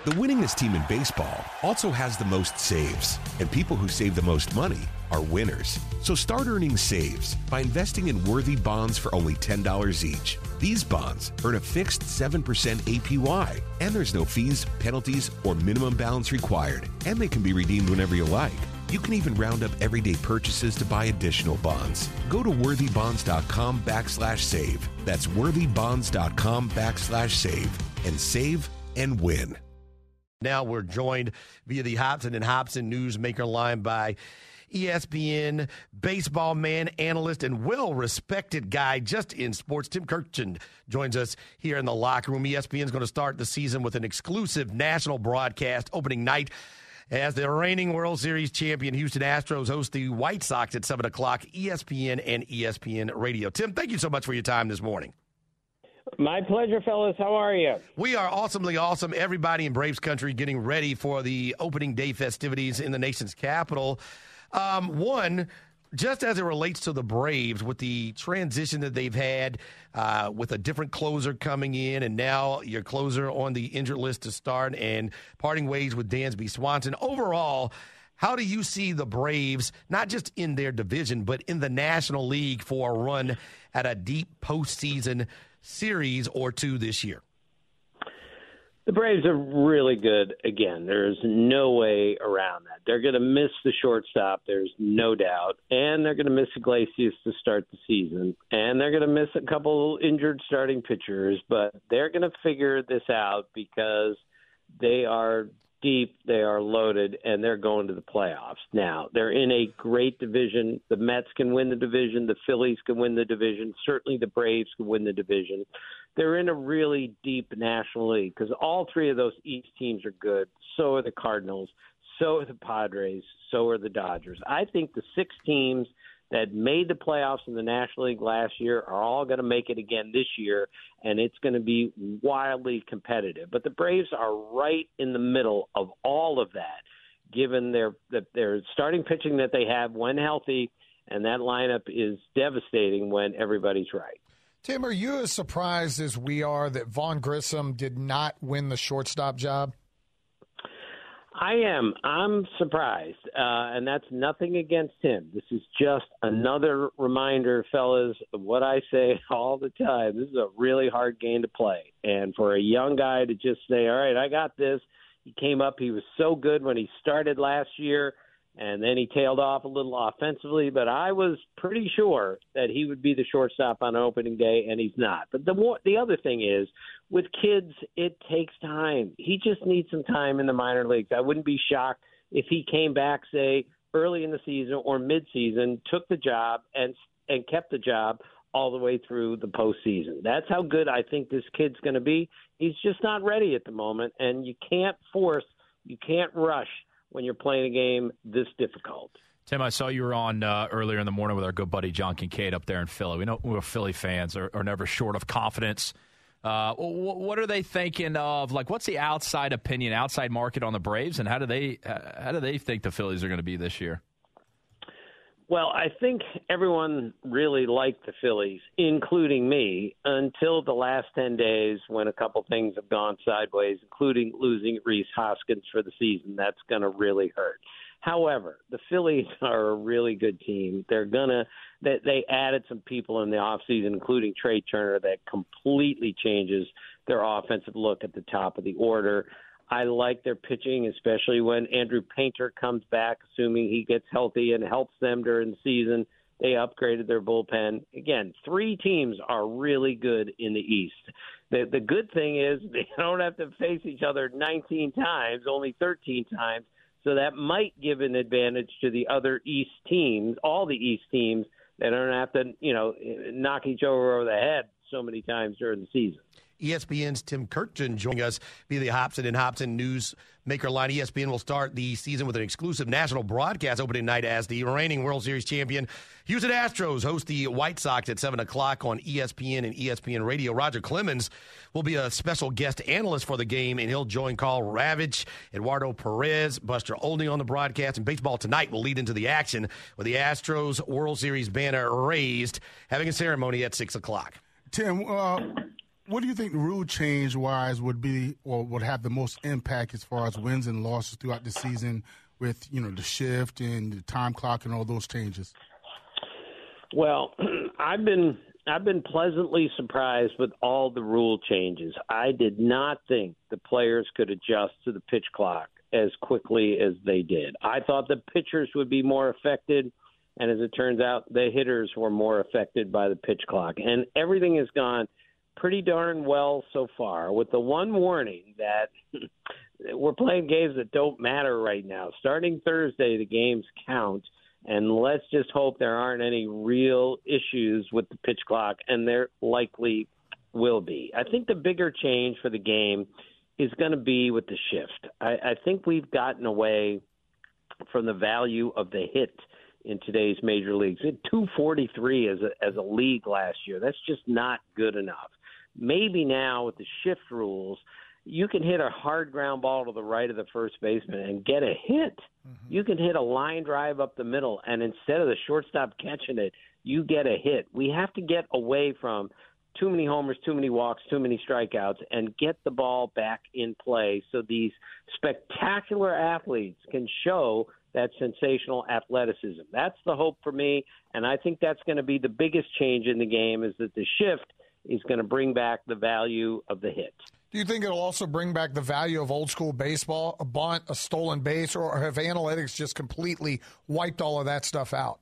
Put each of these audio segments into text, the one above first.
The winningest team in baseball also has the most saves, and people who save the most money are winners. So start earning saves by investing in worthy bonds for only $10 each. These bonds earn a fixed 7% APY, and there's no fees, penalties, or minimum balance required, and they can be redeemed whenever you like. You can even round up everyday purchases to buy additional bonds. Go to worthybonds.com/save. That's worthybonds.com/save and save and win. Now we're joined via the Hobson and Hobson Newsmaker line by ESPN baseball man, analyst, and well-respected guy just in sports. Tim Kurkjian joins us here in the locker room. ESPN is going to start the season with an exclusive national broadcast opening night as the reigning World Series champion Houston Astros host the White Sox at 7 o'clock, ESPN and ESPN Radio. Tim, thank you so much for your time this morning. My pleasure, fellas. How are you? We are awesomely awesome. Everybody in Braves country getting ready for the opening day festivities in the nation's capital. One, just as it relates to the Braves, with the transition that they've had with a different closer coming in, and now your closer on the injured list to start, and parting ways with Dansby Swanson. Overall, how do you see the Braves, not just in their division, but in the National League for a run at a deep postseason series or two this year? The Braves are really good again. There's no way around that. They're going to miss the shortstop, there's no doubt, and they're going to miss Iglesias to start the season, and they're going to miss a couple injured starting pitchers, but they're going to figure this out because they are deep, they are loaded, and they're going to the playoffs. Now, they're in a great division. The Mets can win the division. The Phillies can win the division. Certainly the Braves can win the division. They're in a really deep National League because all three of those East teams are good. So are the Cardinals. So are the Padres. So are the Dodgers. I think the 6 teams that made the playoffs in the National League last year are all going to make it again this year, and it's going to be wildly competitive. But the Braves are right in the middle of all of that, given their starting pitching that they have when healthy, and that lineup is devastating when everybody's right. Tim, are you as surprised as we are that Vaughn Grissom did not win the shortstop job? I am. I'm surprised, and that's nothing against him. This is just another reminder, fellas, of what I say all the time. This is a really hard game to play, and for a young guy to just say, all right, I got this. He came up. He was so good when he started last year, and then he tailed off a little offensively, but I was pretty sure that he would be the shortstop on opening day, and he's not. But the other thing is, with kids, it takes time. He just needs some time in the minor leagues. I wouldn't be shocked if he came back, say, early in the season or midseason, took the job and kept the job all the way through the postseason. That's how good I think this kid's going to be. He's just not ready at the moment, and you can't rush when you're playing a game this difficult. Tim, I saw you were on earlier in the morning with our good buddy John Kincaid up there in Philly. We know we're Philly fans are never short of confidence. What are they thinking of? Like, what's the outside opinion, outside market on the Braves, and how do they think the Phillies are going to be this year? Well, I think everyone really liked the Phillies, including me, until the last 10 days when a couple things have gone sideways, including losing Rhys Hoskins for the season. That's going to really hurt. However, the Phillies are a really good team. They added some people in the offseason, including Trey Turner, that completely changes their offensive look at the top of the order. I like their pitching, especially when Andrew Painter comes back, assuming he gets healthy and helps them during the season. They upgraded their bullpen. Again, 3 teams are really good in the East. The good thing is they don't have to face each other 19 times, only 13 times. So that might give an advantage to the other East teams, all the East teams, that don't have to, knock each other over the head so many times during the season. ESPN's Tim Kurkjian joining us via the Hobson and Hobson Newsmaker line. ESPN will start the season with an exclusive national broadcast opening night as the reigning World Series champion Houston Astros host the White Sox at 7 o'clock on ESPN and ESPN Radio. Roger Clemens will be a special guest analyst for the game, and he'll join Carl Ravitch, Eduardo Perez, Buster Olney on the broadcast. And Baseball Tonight will lead into the action with the Astros World Series banner raised, having a ceremony at 6 o'clock. Tim, What do you think the rule change-wise would be or would have the most impact as far as wins and losses throughout the season with, the shift and the time clock and all those changes? Well, I've been pleasantly surprised with all the rule changes. I did not think the players could adjust to the pitch clock as quickly as they did. I thought the pitchers would be more affected, and as it turns out, the hitters were more affected by the pitch clock. And everything has gone pretty darn well so far, with the one warning that we're playing games that don't matter right now. Starting Thursday, the games count. And let's just hope there aren't any real issues with the pitch clock, and there likely will be. I think the bigger change for the game is going to be with the shift. I think we've gotten away from the value of the hit in today's major leagues. It 243 as a league last year. That's just not good enough. Maybe now with the shift rules, you can hit a hard ground ball to the right of the first baseman and get a hit. Mm-hmm. You can hit a line drive up the middle, and instead of the shortstop catching it, you get a hit. We have to get away from too many homers, too many walks, too many strikeouts, and get the ball back in play so these spectacular athletes can show that sensational athleticism. That's the hope for me, and I think that's going to be the biggest change in the game, is that the shift is going to bring back the value of the hit. Do you think it'll also bring back the value of old-school baseball, a bunt, a stolen base, or have analytics just completely wiped all of that stuff out?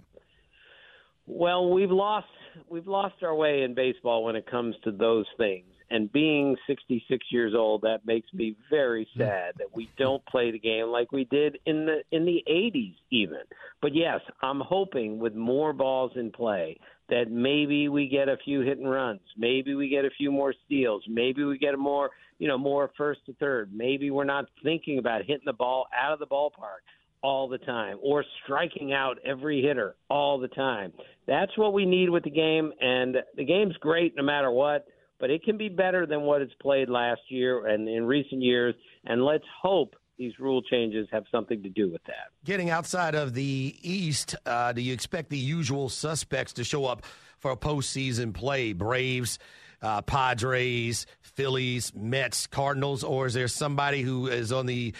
Well, we've lost our way in baseball when it comes to those things. And being 66 years old, that makes me very sad that we don't play the game like we did in the 80s even. But, yes, I'm hoping with more balls in play that maybe we get a few hit and runs, maybe we get a few more steals, maybe we get more first to third. Maybe we're not thinking about hitting the ball out of the ballpark all the time or striking out every hitter all the time. That's what we need with the game, and the game's great no matter what, but it can be better than what it's played last year and in recent years, and let's hope these rule changes have something to do with that. Getting outside of the East, do you expect the usual suspects to show up for a postseason play? Braves, Padres, Phillies, Mets, Cardinals, or is there somebody who is on the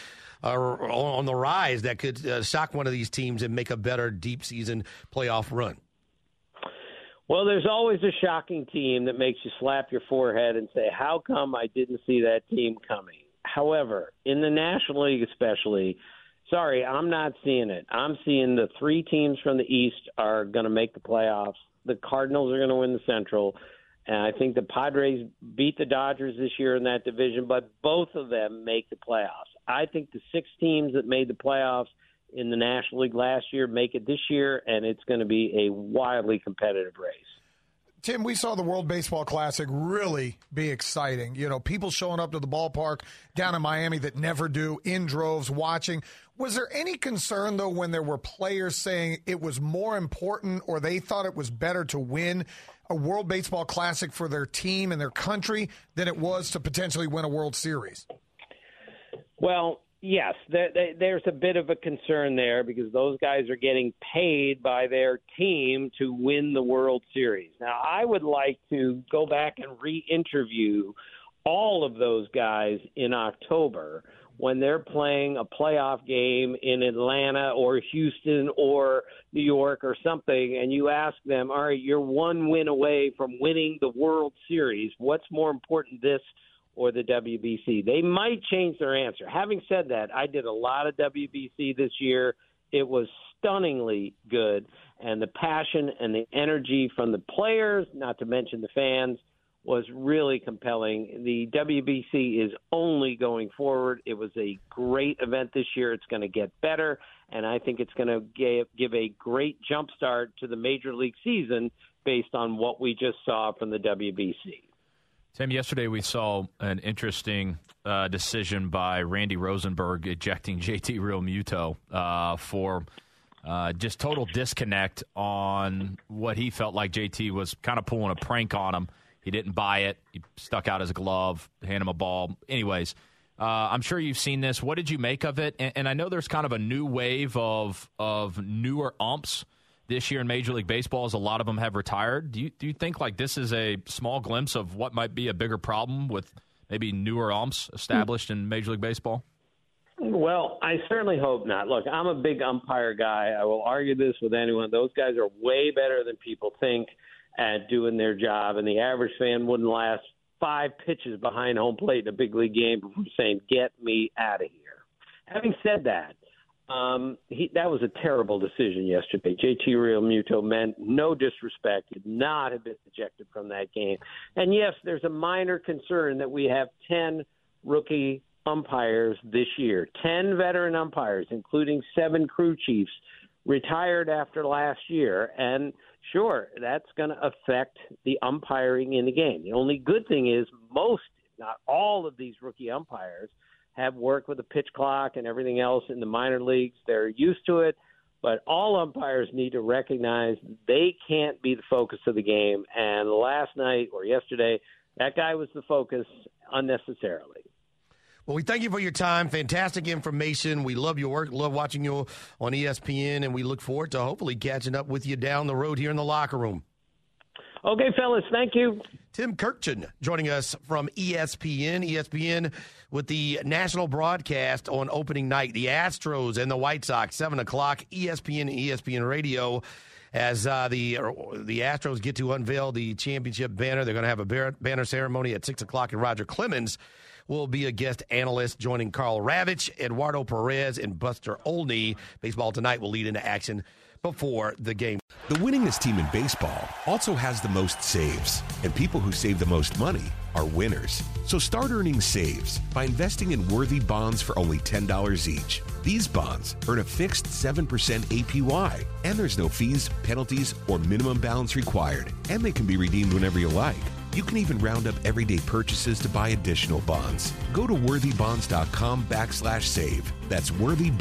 rise that could shock one of these teams and make a better deep season playoff run? Well, there's always a shocking team that makes you slap your forehead and say, how come I didn't see that team coming? However, in the National League especially, sorry, I'm not seeing it. I'm seeing the three teams from the East are going to make the playoffs. The Cardinals are going to win the Central. And I think the Padres beat the Dodgers this year in that division, but both of them make the playoffs. I think the six teams that made the playoffs in the National League last year make it this year, and it's going to be a wildly competitive race. Tim, we saw the World Baseball Classic really be exciting. People showing up to the ballpark down in Miami that never do, in droves, watching. Was there any concern, though, when there were players saying it was more important or they thought it was better to win a World Baseball Classic for their team and their country than it was to potentially win a World Series? Well, yes, there's a bit of a concern there because those guys are getting paid by their team to win the World Series. Now, I would like to go back and re-interview all of those guys in October when they're playing a playoff game in Atlanta or Houston or New York or something, and you ask them, all right, you're one win away from winning the World Series. What's more important, this or the WBC? They might change their answer. Having said that, I did a lot of WBC this year. It was stunningly good, and the passion and the energy from the players, not to mention the fans, was really compelling. The WBC is only going forward. It was a great event this year. It's going to get better, and I think it's going to give a great jump start to the Major League season based on what we just saw from the WBC. Tim, yesterday we saw an interesting decision by Randy Rosenberg ejecting JT Realmuto for just total disconnect on what he felt like JT was kind of pulling a prank on him. He didn't buy it. He stuck out his glove, handed him a ball. Anyways, I'm sure you've seen this. What did you make of it? And I know there's kind of a new wave of newer umps this year in Major League Baseball, as a lot of them have retired. Do you think like this is a small glimpse of what might be a bigger problem with maybe newer umps established in Major League Baseball? Well, I certainly hope not. Look, I'm a big umpire guy. I will argue this with anyone. Those guys are way better than people think at doing their job, and the average fan wouldn't last 5 pitches behind home plate in a big league game before saying, get me out of here. Having said that, that was a terrible decision yesterday. JT Realmuto meant no disrespect, did not have been ejected from that game. And yes, there's a minor concern that we have 10 rookie umpires this year, 10 veteran umpires, including 7 crew chiefs, retired after last year. And sure, that's going to affect the umpiring in the game. The only good thing is most, if not all, of these rookie umpires have worked with a pitch clock and everything else in the minor leagues. They're used to it, but all umpires need to recognize they can't be the focus of the game. And last night or yesterday, that guy was the focus unnecessarily. Well, we thank you for your time. Fantastic information. We love your work, love watching you on ESPN, and we look forward to hopefully catching up with you down the road here in the locker room. Okay, fellas, thank you. Tim Kurkjian joining us from ESPN. ESPN with the national broadcast on opening night. The Astros and the White Sox, 7 o'clock, ESPN and ESPN Radio. As the Astros get to unveil the championship banner, they're going to have a banner ceremony at 6 o'clock, and Roger Clemens will be a guest analyst joining Carl Ravitch, Eduardo Perez, and Buster Olney. Baseball Tonight will lead into action before the game. The winningest team in baseball also has the most saves, and people who save the most money are winners. So start earning saves by investing in worthy bonds for only $10 each. These bonds earn a fixed 7% APY, and there's no fees, penalties, or minimum balance required, and they can be redeemed whenever you like. You can even round up everyday purchases to buy additional bonds. Go to worthybonds.com/save. That's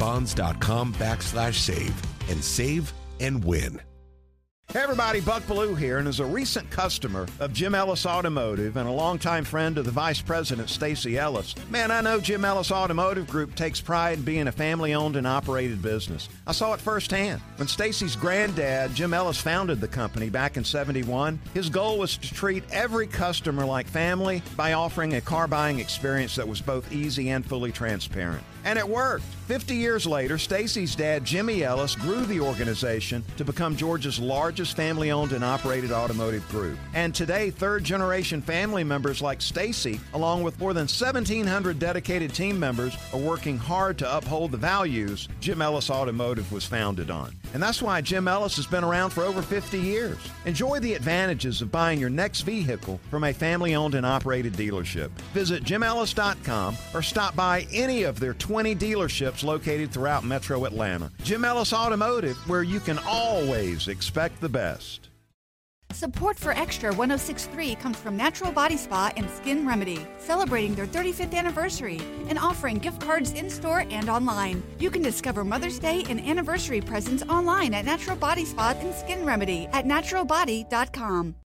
worthybonds.com/save and save and win. Hey everybody, Buck Bellew here, and as a recent customer of Jim Ellis Automotive and a longtime friend of the Vice President, Stacy Ellis, man, I know Jim Ellis Automotive Group takes pride in being a family-owned and operated business. I saw it firsthand. When Stacy's granddad, Jim Ellis, founded the company back in '71, his goal was to treat every customer like family by offering a car buying experience that was both easy and fully transparent. And it worked. 50 years later, Stacy's dad, Jimmy Ellis, grew the organization to become Georgia's largest family-owned and operated automotive group. And today, third-generation family members like Stacy, along with more than 1,700 dedicated team members, are working hard to uphold the values Jim Ellis Automotive was founded on. And that's why Jim Ellis has been around for over 50 years. Enjoy the advantages of buying your next vehicle from a family-owned and operated dealership. Visit JimEllis.com or stop by any of their 20 dealerships located throughout Metro Atlanta. Jim Ellis Automotive, where you can always expect the best. Support for Extra 106.3 comes from Natural Body Spa and Skin Remedy, celebrating their 35th anniversary and offering gift cards in-store and online. You can discover Mother's Day and anniversary presents online at Natural Body Spa and Skin Remedy at naturalbody.com.